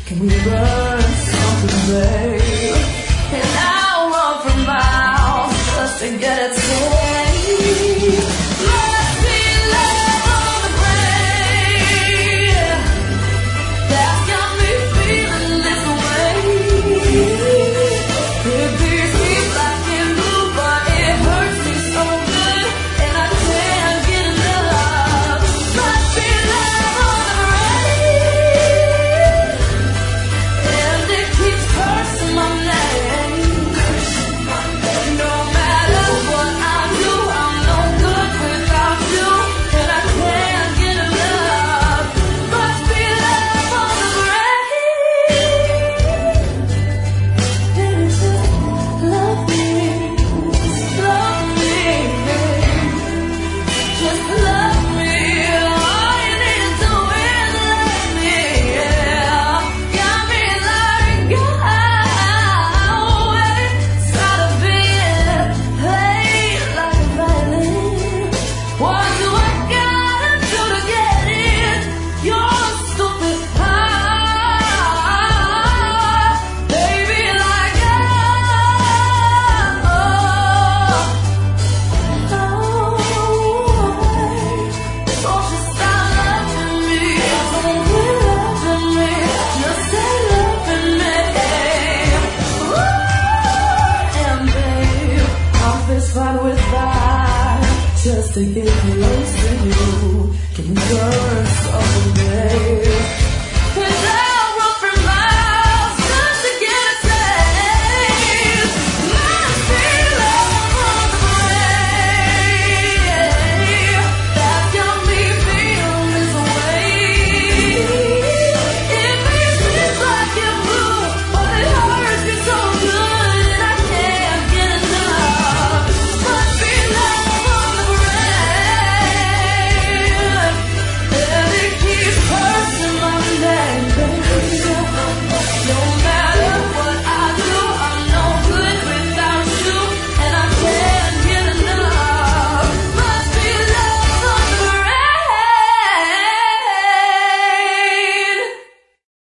Can we burn something, babe? And I'll run for miles just to get it safe. Must be love on the brain that's got me feeling this way. It beats me black and blue, but it hurts me so good, and I can't get enough. Must be love on the brain, and it keeps cursing my name. No matter what I do, I'm no good without you, and I can't get enough. Must be love on the brain, and it's just love me, just love me. All you need to do is love me, yeah. Got me like inside of being played like a violin. What do I gotta do to get in your stupid heart, baby? Like don't you stop loving me, don't quit loving me, just stay loving me. And babe, I'll fist fight with fire just to get close to you. Can we burn